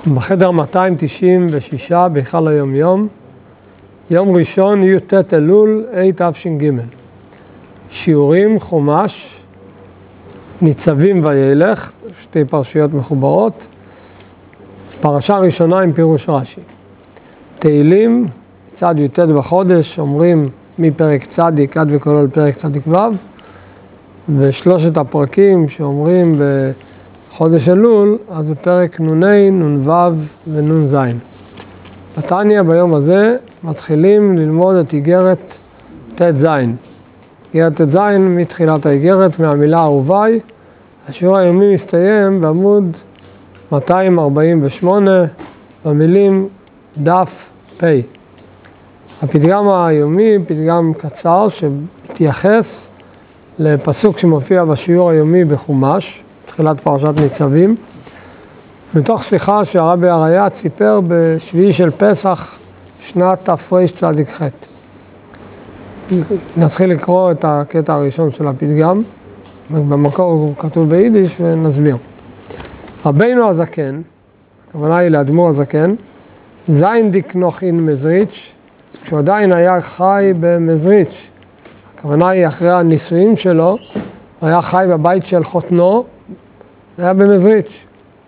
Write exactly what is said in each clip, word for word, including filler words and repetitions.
בחדר מאתיים תשעים ושש בהיכל היומיום, יום ראשון י"ט אלול התש"ג. שיעורים חומש, ניצבים וילך, שתי פרשיות מחוברות. פרשה ראשונה עם פירוש רש"י. תהילים, צד י"ט בחודש, אומרים מפרק צדיק עד וכולל פרק צדיק ו', ושלושת הפרקים שאומרים בחודש אלול, אז בפרק נ"ה, נ"ו ונ"ז. בתניא ביום הזה מתחילים ללמוד את איגרת ט"ז. איגרת ט"ז מתחילת האיגרת, מהמילה אהובי. השיעור היומי מסתיים בעמוד מאתיים ארבעים ושמונה, במילים דף פ'. הפתגם היומי, פתגם קצר שמתייחס לפסוק שמופיע בשיעור היומי בחומש, תחילת פרשת ניצבים, מתוך שיחה שהרבי אריה סיפר בשביעי של פסח שנת תרצ"ח. נתחיל לקרוא את הקטע הראשון של הפתגם, במקור הוא כתוב ביידיש ונסביר. רבינו הזקן, הכוונה היא לאדמו"ר הזקן, זין דיק נוח אין מזריץ', כשהוא עדיין היה חי במזריץ', הכוונה היא אחרי הנישואים שלו, הוא היה חי בבית של חותנו, היה במזריץ'.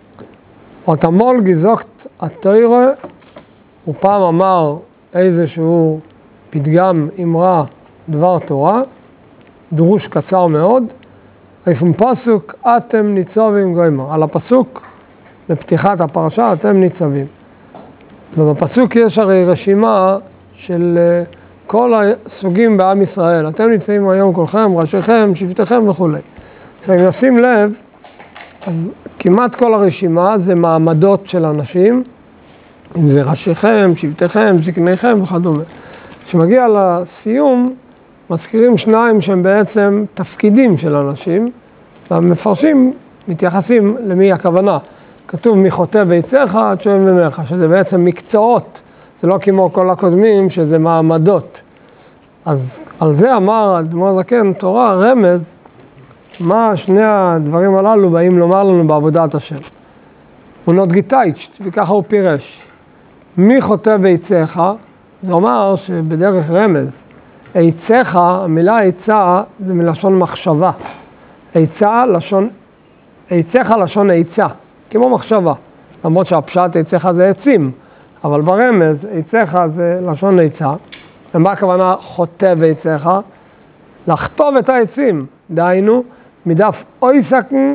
אותמול גזוקת התוירה, הוא פעם אמר איזשהו פתגם אמרה דבר תורה, דרוש קצר מאוד, איפום פסוק אתם ניצבים גוימר, על הפסוק לפתיחת הפרשה אתם ניצבים. ובפסוק יש הרי רשימה של כל הסוגים בעם ישראל, אתם ניצבים היום כולכם, ראשיכם, שבטיכם וכו'. עכשיו אם נשים לב, אז כמעט כל הרשימה זה מעמדות של אנשים, אם זה ראשיכם, שבטיכם, זקניכם וכדומה. כשמגיע לסיום, מזכירים שניים שהם בעצם תפקידים של אנשים, והמפרשים מתייחסים למי הכוונה. כתוב מחוטב ביציך עד שואב ממך, שזה בעצם מקצועות, זה לא כמו כל הקודמים שזה מעמדות. אז על זה אמר האדמו"ר הזקן תורה, רמז, מה שני הדברים הללו באים לומר לנו בעבודת השם. הוא נוט גיטייצ'ט, וככה הוא פירש. מי חוטב ביציך, זה אומר שבדרך רמז, עיציך, המילה עיצה זה מלשון מחשבה. עיצה, לשון, עיציך לשון עיצה, כמו מחשבה. למרות שהפשט עיציך זה עצים, אבל ברמז עיציך זה לשון עיצה. ומה הכוונה חוטב עיציך? לחטוב את העצים. דהיינו, מדף אויסקן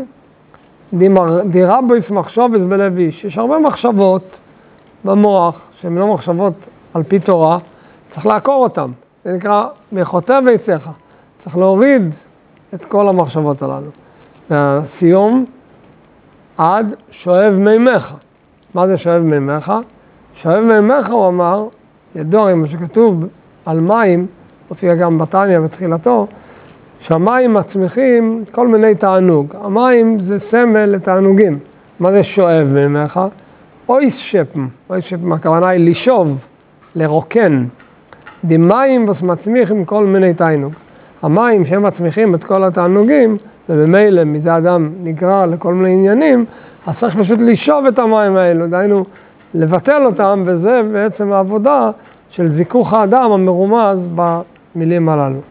דירבויס מחשובס בלב איש. יש הרבה מחשבות במוח, שהן לא מחשבות על פי תורה, צריך לעקור אותן. זה נקרא מחוטב עיציך. צריך להוריד את כל המחשבות הללו. והסיום, עד שואב מימיך. מה זה שואב מימיך? שואב מימיך, הוא אמר, ידוע עם מה שכתוב על מים, הופיע גם בתניא בתחילתו, שהמים מצמיחים כל מיני תענוג. המים זה סמל לתענוגים. מה זה שואב מימיך? אויס שפם. אויס שפם, הכוונה היא לשוב, לרוקן. דמים מצמיחים כל מיני תענוג. המים שהם מצמיחים את כל התענוגים, ובמילא מזה אדם נגרר לכל מיני עניינים, אז צריך פשוט לשאוב את המים האלו, דהיינו לבטל אותם, וזה בעצם העבודה של זיכוך האדם המרומז במילים הללו.